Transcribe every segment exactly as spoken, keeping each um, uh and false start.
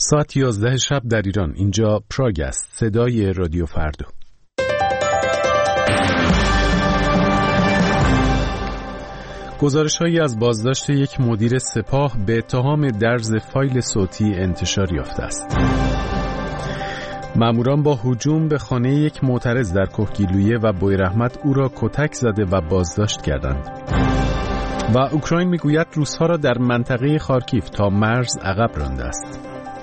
ساعت یازده شب در ایران. اینجا پراگ است. صدای رادیو فردا. گزارش‌هایی از بازداشت یک مدیر سپاه به اتهام درز فایل صوتی انتشار یافته است. ماموران با هجوم به خانه یک معترض در کهگیلویه و بویراحمد او را کتک زده و بازداشت کردند. و اوکراین میگوید روس‌ها را در منطقه خارکیف تا مرز عقب رانده است.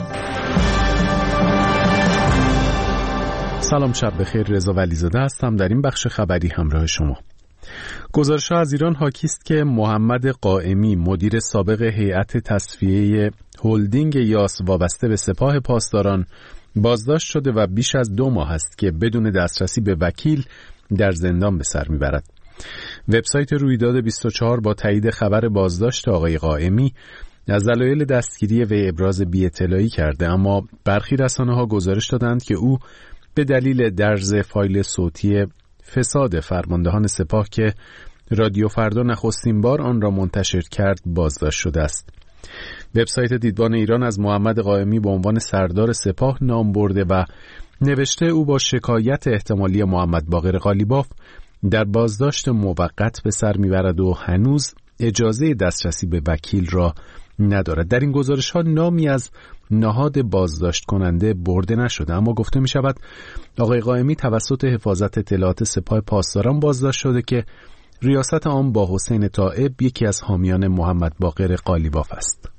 سلام، شب بخیر. رضا ولیزاده هستم. در این بخش خبری همراه شما. گزارش‌ها از ایران حاکی است که محمد قائمی، مدیر سابق هیئت تصفیه هلدینگ یاس وابسته به سپاه پاسداران، بازداشت شده و بیش از دو ماه است که بدون دسترسی به وکیل در زندان به سر میبرد. وبسایت رویداد بیست و چهار با تایید خبر بازداشت آقای قائمی از دلایل دستگیری وی ابراز بی‌اطلاعی کرده، اما برخی رسانه‌ها گزارش دادند که او به دلیل درز فایل صوتی فساد فرماندهان سپاه که رادیو فردا نخستین بار آن را منتشر کرد بازداشت شده است. وبسایت دیدبان ایران از محمد قائمی به عنوان سردار سپاه نام برده و نوشته او با شکایت احتمالی محمد باقر قالیباف در بازداشت موقت به سر میبرد و هنوز اجازه دسترسی به وکیل را ندارد. در این گزارش ها نامی از نهاد بازداشت کننده برده نشده، اما گفته می شود آقای قائمی توسط حفاظت اطلاعات سپاه پاسداران بازداشت شده که ریاست آن با حسین طائب، یکی از حامیان محمد باقر قالیباف است.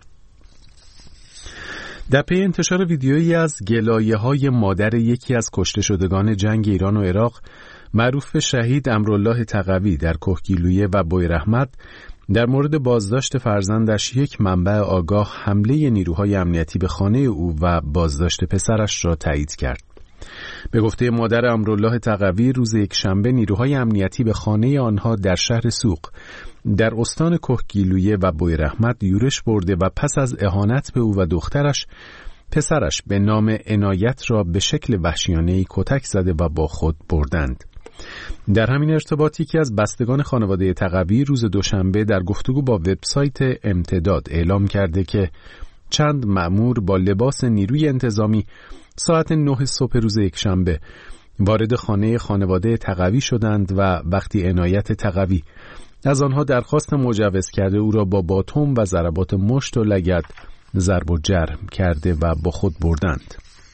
در پی انتشار ویدیویی از گلایه‌های مادر یکی از کشته شدگان جنگ ایران و عراق معروف به شهید امرالله تقوی در کهگیلویه و بویراحمد در مورد بازداشت فرزندش یک منبع آگاه حمله نیروهای امنیتی به خانه او و بازداشت پسرش را تایید کرد. به گفته مادر امرالله تقوی، روز یکشنبه نیروهای امنیتی به خانه آنها در شهر سوق در استان کهگیلویه و بویراحمد یورش برده و پس از اهانت به او و دخترش، پسرش به نام عنایت را به شکل وحشیانه‌ای کتک زده و با خود بردند. در همین ارتباط یکی از بستگان خانواده تقوی روز دوشنبه در گفتگو با وبسایت امتداد اعلام کرده که چند مأمور با لباس نیروی انتظامی ساعت نه صبح روز یکشنبه وارد خانه خانواده تقوی شدند و وقتی عنایت تقوی از آنها درخواست مجوز کرده، او را با باتوم و ضربات مشت و لگد ضرب و جرح کرده و با خود بردند.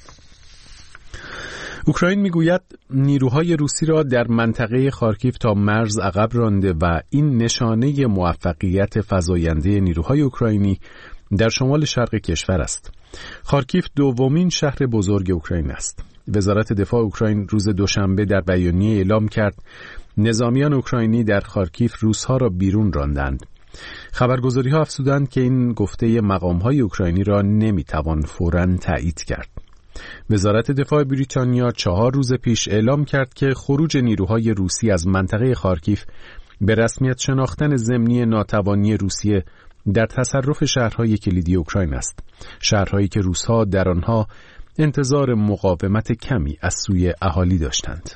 اوکراین میگوید نیروهای روسی را در منطقه خارکیف تا مرز عقب رانده و این نشانه موفقیت فزاینده نیروهای اوکراینی در شمال شرق کشور است. خارکیف دومین شهر بزرگ اوکراین است. وزارت دفاع اوکراین روز دوشنبه در بیانیه اعلام کرد نظامیان اوکراینی در خارکیف روس‌ها را بیرون راندند. خبرگزاری‌ها افزودند که این گفته مقام‌های اوکراینی را نمی‌توان فوراً تایید کرد. وزارت دفاع بریتانیا چهار روز پیش اعلام کرد که خروج نیروهای روسی از منطقه خارکیف به رسمیت شناختن ضمنی ناتوانی روسیه در تصرف شهرهای کلیدی اوکراین است. شهرهایی که روس‌ها در آنها انتظار مقاومت کمی از سوی اهالی داشتند.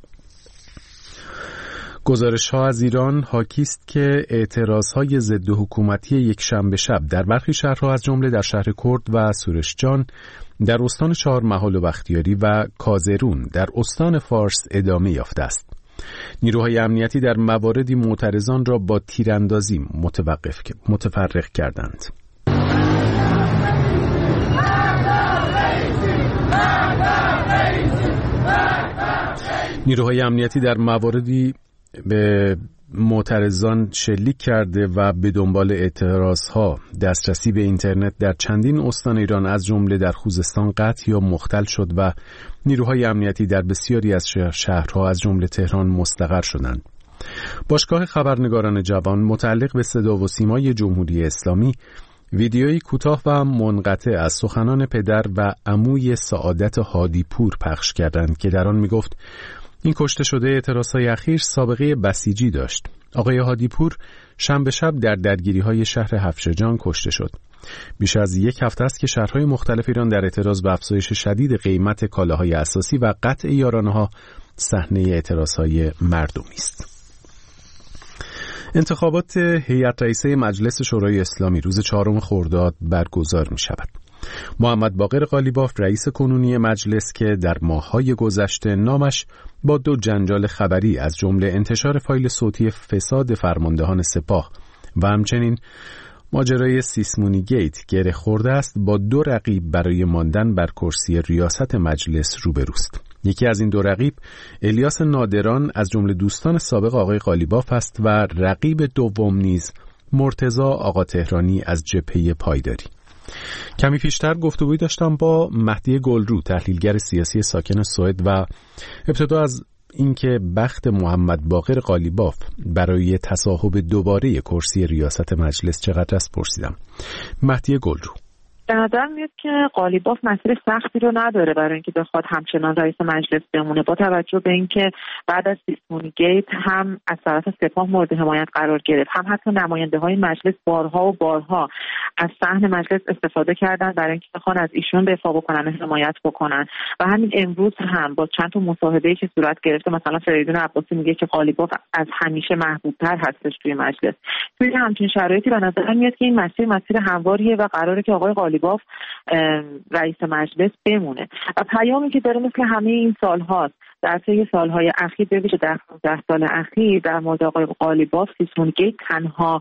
گزارش‌ها از ایران حاکی است که اعتراضهای ضد حکومتی یک شنبه شب در برخی شهرها از جمله در شهر کرد و سورشجان در استان چهارمحال و بختیاری و کازرون در استان فارس ادامه یافته است. نیروهای امنیتی در مواردی معترضان را با تیراندازی متوقف متفرق کردند. نیروهای امنیتی در مواردی به معترضان شلیک کرده و به دنبال اعتراضها دسترسی به اینترنت در چندین استان ایران از جمله در خوزستان قطع یا مختل شد و نیروهای امنیتی در بسیاری از شهرها از جمله تهران مستقر شدند. باشگاه خبرنگاران جوان متعلق به صدا و سیمای جمهوری اسلامی ویدیویی کوتاه و منقطع از سخنان پدر و عموی سعادت هادی پور پخش کردند که در آن میگفت این کشته شده اعتراضهای اخیر سابقه بسیجی داشت. آقای هادی پور شنبه شب در درگیری‌های شهر هفشجان کشته شد. بیش از یک هفته است که شهرهای مختلف ایران در اعتراض به افزایش شدید قیمت کالاهای اساسی و قطع یارانه‌ها صحنه اعتراضهای مردمی است. انتخابات هیئت رئیسه مجلس شورای اسلامی روز چهارم خرداد برگزار می شود. محمد باقر قالیباف رئیس کنونی مجلس که در ماه‌های گذشته نامش با دو جنجال خبری از جمله انتشار فایل صوتی فساد فرماندهان سپاه و همچنین ماجرای سیسمونی گیت گره خورده است، با دو رقیب برای ماندن بر کرسی ریاست مجلس روبروست. یکی از این دو رقیب الیاس نادران از جمله دوستان سابق آقای قالیباف است و رقیب دوم نیز مرتضی آقا تهرانی از جبهه پایداری. کمی پیشتر گفتگویی داشتم با مهدی گلرو، تحلیلگر سیاسی ساکن سوئد، و ابتدا از اینکه بخت محمد باقر قالیباف برای تصاحب دوباره کرسی ریاست مجلس چقدر است پرسیدم. مهدی گلرو: به نظر میاد که قالیباف مسیر سختی رو نداره برای اینکه بخواد همچنان رئیس مجلس بمونه، با توجه به اینکه بعد از سیسمونی گیت هم از طرف سپاه مورد حمایت قرار گرفت، هم حتی نماینده های مجلس بارها و بارها از صحن مجلس استفاده کردن برای اینکه بخوان از ایشون دفاع بکنن و حمایت بکنن. و همین امروز هم با چند تا مصاحبه‌ای که صورت گرفته، مثلا فریدون عباسی میگه که قالیباف از همیشه محبوب‌تر هستش توی مجلس. توی همچین شرایطی به نظر میاد که این مسیر مسیر همواریه و قراره که آقای قالیباف رئیس مجلس بمونه. و پیامی که داره مثل همه این سال‌هاست، در طی سال‌های اخیر، به ویژه در ده سال اخیر، در مورد آقای قالیباف سیسمونی گیت تنها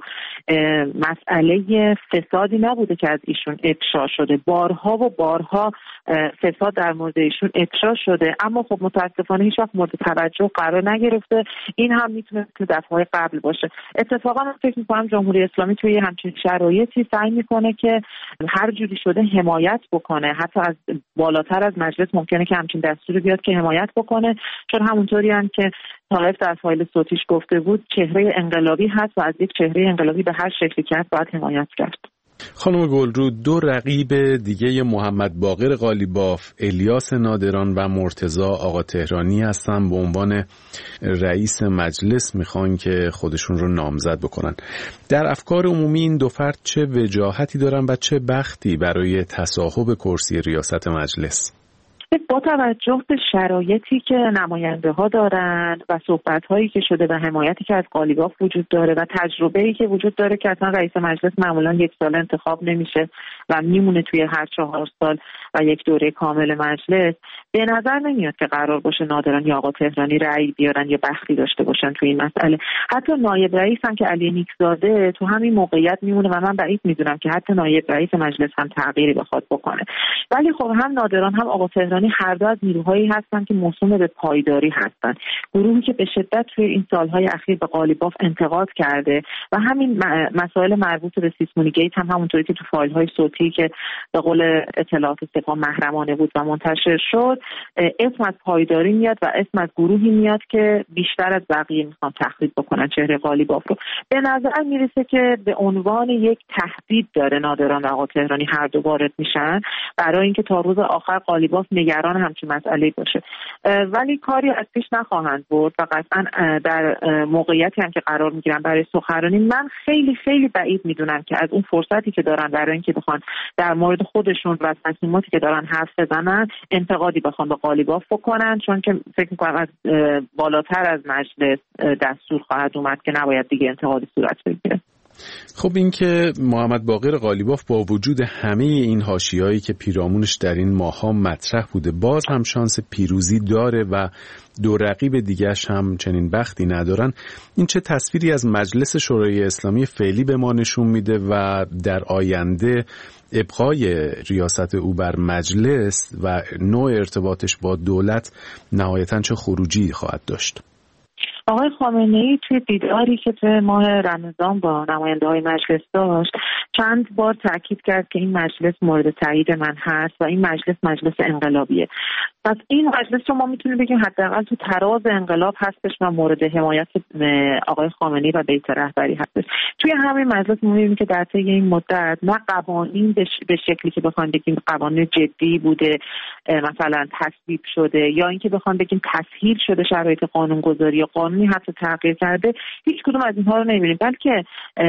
مسئله فسادی نبوده که از ایشون افشا شده، بارها و بارها فساد در مورد ایشون افشا شده، اما خب متاسفانه هیچ وقت مورد توجه قرار نگرفته. این هم میتونه تو دفعه‌های قبل باشه. اتفاقا من فکر می‌کنم جمهوری اسلامی توی همچین شرایطی سعی می‌کنه که هر جوری شده حمایت بکنه، حتی از بالاتر از مجلس ممکنه که همچین دستوری بیاد که حمایت بکنه، چون همونطوری هم که طایف در فایل صوتیش گفته بود، چهره انقلابی هست و از یک چهره انقلابی به هر شکلی که هست باید حمایت کرد. خانم گلرو، دو رقیب دیگه محمد باقر قالیباف، الیاس نادران و مرتضی آقا تهرانی هستن، به عنوان رئیس مجلس میخوان که خودشون رو نامزد بکنن. در افکار عمومی این دو فرد چه وجاهتی دارن و چه بختی برای تصاحب کرسی ریاست مجلس؟ با توجه به شرایطی که نماینده ها دارند و صحبت هایی که شده و حمایتی که از قالیباف وجود داره و تجربه‌ای که وجود داره که اصلا رئیس مجلس معمولا یک سال انتخاب نمیشه و میمونه توی هر چهار سال و یک دوره کامل مجلس، به نظر نمیاد که قرار باشه نادران یا آقا تهرانی رأی بیارن یا بختی داشته باشن توی این مسئله. حتی نایب رئیس هم که علی نیکزاده تو همین موقعیت میمونه و من بعید میدونم که حتی نایب رئیس مجلس هم تغییری بخواد بکنه. ولی خب هم نادران هم آقا تهرانی هر دو از نیروهایی هستن که موسوم به پایداری هستن، گروهی که به شدت توی این سالهای اخیر به قالیباف انتقاد کرده و همین مسائل مربوط به سیسمونی گیت هم همونطوری که تو فایل‌های صوتی که به قول اطلاعات سپاه محرمانه بود و منتشر شد، اسم از پایداری میاد و اسم از گروهی میاد که بیشتر از بقیه میخوان تخریب بکنن چهره قالیباف رو. به نظر میرسه که به عنوان یک تهدید داره نادران و آقا تهرانی هر دو وارد میشن برای اینکه تا روز آخر قالیباف نگران همچین مسئله باشه، ولی کاری از پیش نخواهند برد و قطعا در موقعیتی هم که قرار میگیرن برای سخنرانی، من خیلی خیلی بعید میدونم که از اون فرصتی که دارن برای اینکه بخوان در مورد خودشون و تصمیماتی که دارن حرف بزنن انتقادی بخوان به قالیباف بکنن، چون که فکر میکنم از بالاتر از مجلس دستور خواهد اومد که نباید دیگه انتقادی صورت بگیره. خب این که محمد باقر قالیباف با وجود همه این حاشیه‌ای که پیرامونش در این ماه‌ها مطرح بوده، باز هم شانس پیروزی داره و دو رقیب دیگه‌اش هم چنین بختی ندارن، این چه تصویری از مجلس شورای اسلامی فعلی به ما نشون میده و در آینده ابقای ریاست او بر مجلس و نوع ارتباطش با دولت نهایتاً چه خروجی خواهد داشت؟ آقای خامنه‌ای توی دیداری که توی ماه رمضان با نماینده‌های مجلس داشت چند بار تاکید کرد که این مجلس مورد تایید من هست و این مجلس مجلس انقلابیه. پس این مجلس رو ما میتونیم بگیم حداقل تو تراز انقلاب هستش و مورد حمایت آقای خامنه‌ای و بیت رهبری هستش. توی همین مجلس می‌بینیم که در طی این مدت نه قوانین به شکلی که بخوام بگیم قوانین جدی بوده مثلا تصویب شده یا اینکه بخوام بگیم تسهیل شده شرایط قانونگذاری یا قانونی حتی تغییر کرده، هیچ کدوم از اینها رو نمی‌بینیم، بلکه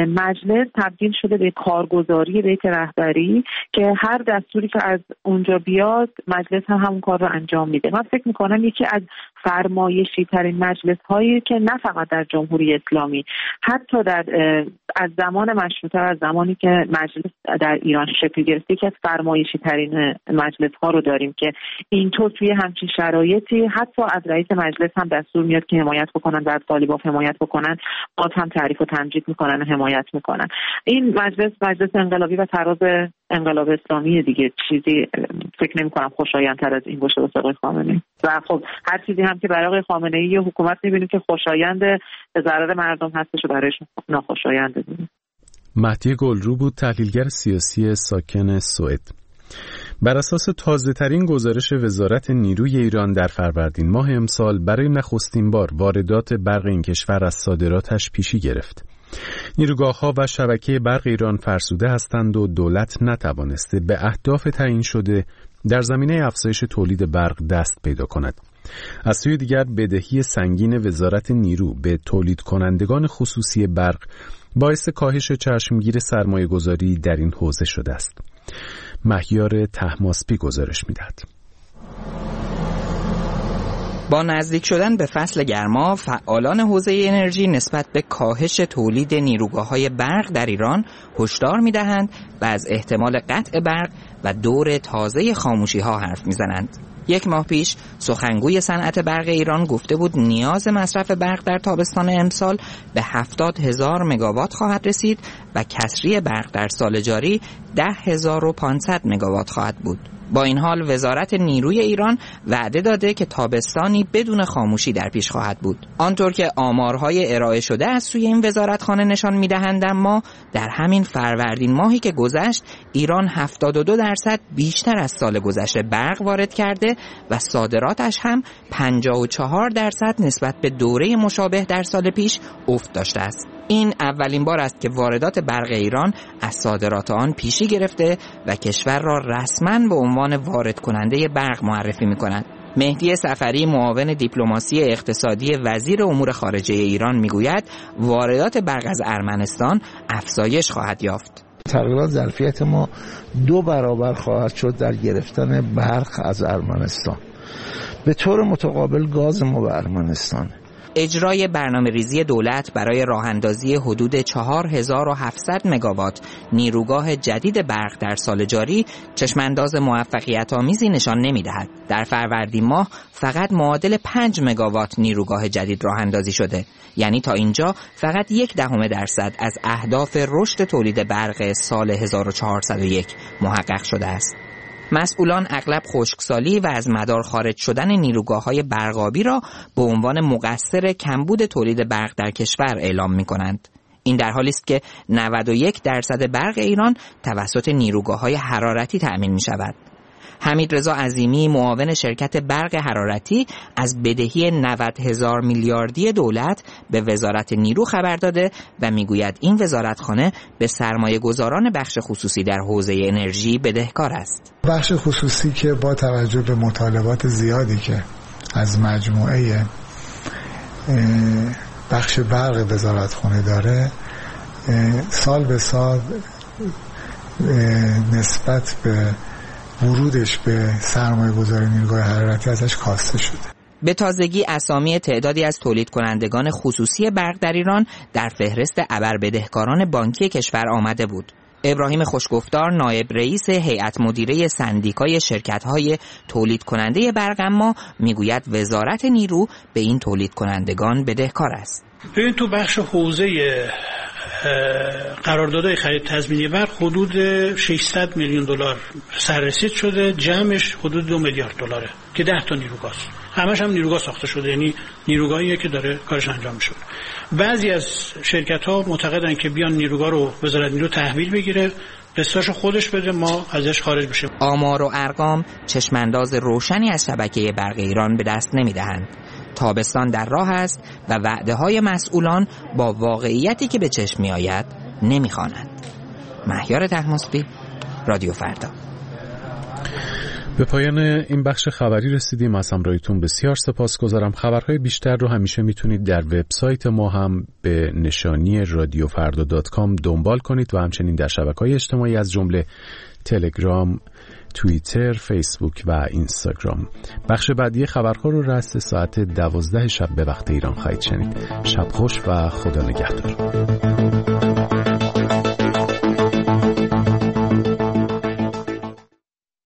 مجلس تبدیل شده به کارگزاری بیت رهبری که هر دستوری که از اونجا بیاد مجلس هم همون کار رو انجام میده. من فکر میکنم یکی از فرمایشی ترین مجلس هایی که نه فقط در جمهوری اسلامی، حتی در از زمان مشروطه، از زمانی که مجلس در ایران شکل گرفته، که از فرمایشی ترین مجلس ها رو داریم که اینطور توی همچین شرایطی حتی از رئیس مجلس هم دستور میاد که حمایت بکنن و از قالیباف حمایت بکنن، باز هم تعریف و تمجید میکنن و حمایت میکنن. این مجلس مجلس انقلابی و تراز انقلاب اسلامی دیگه، چیزی فکر نمی کنم خوشایندتر از این باشه واسه آقای خامنه‌ای. و خب هر چیزی هم که برای آقای خامنه‌ای یا حکومت می‌بینیم که خوشایند به ضرر مردم هستش و برایش ناخوشاینده. مهدی گلرو بود، تحلیلگر سیاسی ساکن سوئد. بر اساس تازه‌ترین گزارش وزارت نیروی ایران در فروردین ماه امسال، برای نخستین بار واردات برق این کشور از صادراتش پیشی گرفت. نیروگاه‌ها و شبکه برق ایران فرسوده هستند و دولت نتوانسته به اهداف تعیین شده در زمینه افزایش تولید برق دست پیدا کند. از سوی دیگر بدهی سنگین وزارت نیرو به تولید کنندگان خصوصی برق باعث کاهش چشمگیر سرمایه‌گذاری در این حوزه شده است. مهیار طهماسبی گزارش می‌دهد. با نزدیک شدن به فصل گرما، فعالان حوزه انرژی نسبت به کاهش تولید نیروگاه‌های برق در ایران هشدار می‌دهند و از احتمال قطع برق و دور تازه خاموشی‌ها حرف می‌زنند. یک ماه پیش سخنگوی صنعت برق ایران گفته بود نیاز مصرف برق در تابستان امسال به هفتاد هزار مگاوات خواهد رسید و کسری برق در سال جاری ده هزار و پانصد مگاوات خواهد بود. با این حال وزارت نیروی ایران وعده داده که تابستانی بدون خاموشی در پیش خواهد بود. آنطور که آمارهای ارائه شده از سوی این وزارتخانه نشان می‌دهند، اما در همین فروردین ماهی که گذشت، ایران هفتاد و دو درصد بیشتر از سال گذشته برق وارد کرده و صادراتش هم پنجاه و چهار درصد نسبت به دوره مشابه در سال پیش افت داشته است. این اولین بار است که واردات برق ایران از صادرات آن پیشی گرفته و کشور را رسما به عنوان وارد کننده برق معرفی می‌کند. مهدی صفری، معاون دیپلماسی اقتصادی وزیر امور خارجه ایران، میگوید واردات برق از ارمنستان افزایش خواهد یافت. تقریبا ظرفیت ما دو برابر خواهد شد در گرفتن برق از ارمنستان. به طور متقابل گاز ما به ارمنستان. اجرای برنامه‌ریزی دولت برای راه‌اندازی حدود چهار هزار و هفتصد مگاوات نیروگاه جدید برق در سال جاری چشمانداز موفقیت‌آمیزی نشان نمی‌دهد. در فروردین ماه فقط معادل پنج مگاوات نیروگاه جدید راه‌اندازی شده، یعنی تا اینجا فقط یک دهم درصد از اهداف رشد تولید برق سال هزار و چهارصد و یک محقق شده است. مسئولان اغلب خشکسالی و از مدار خارج شدن نیروگاه‌های برقابی را به عنوان مقصر کمبود تولید برق در کشور اعلام می‌کنند. این در حالی است که نود و یک درصد برق ایران توسط نیروگاه‌های حرارتی تأمین می‌شود. حمیدرضا عظیمی، معاون شرکت برق حرارتی، از بدهی نود هزار میلیاردی دولت به وزارت نیرو خبر داده و میگوید این وزارتخانه به سرمایه گذاران بخش خصوصی در حوزه انرژی بدهکار است. بخش خصوصی که با توجه به مطالبات زیادی که از مجموعه بخش برق وزارتخانه داره، سال به سال نسبت به ورودش به سرمایه گذاری نیروگاه حرارتی ازش کاسته شده. به تازگی اسامی تعدادی از تولید کنندگان خصوصی برق در ایران در فهرست ابربدهکاران بانکی کشور آمده بود. ابراهیم خوشگفتار، نایب رئیس هیئت مدیره سندیکای شرکت‌های تولید کننده برق، اما میگوید وزارت نیرو به این تولید کنندگان بدهکار است. ببین تو بخش حوزه قراردادهای خرید تضمینی برق حدود ششصد میلیون دلار سررسید شده، جمعش حدود دو میلیارد دلاره که ده تا نیروگاه، همش هم نیروگاه ساخته شده، یعنی نیروگاهیه که داره کارش انجام میشه. بعضی از شرکت‌ها معتقدن که بیان نیروگاه رو وزارت نیرو تحویل بگیره، قسطاشو خودش بده، ما ازش خارج بشیم. آمار و ارقام چشمانداز روشنی از شبکه برق ایران به دست نمیدهند. تابستان در راه است و وعده‌های مسئولان با واقعیتی که به چشم می‌آید نمی‌خوانند. مهیار طهماسبی، رادیو فردا. به پایان این بخش خبری رسیدیم. از همراهیتون بسیار سپاسگزارم. خبرهای بیشتر رو همیشه میتونید در وبسایت ما هم به نشانی رادیو فردا دات کام دنبال کنید و همچنین در شبکه‌های اجتماعی از جمله تلگرام، توییتر، فیسبوک و اینستاگرام. بخش بعدی خبرها رو رأس ساعت دوازده شب به وقت ایران خواهید شنید. شب خوش و خدا نگهدار.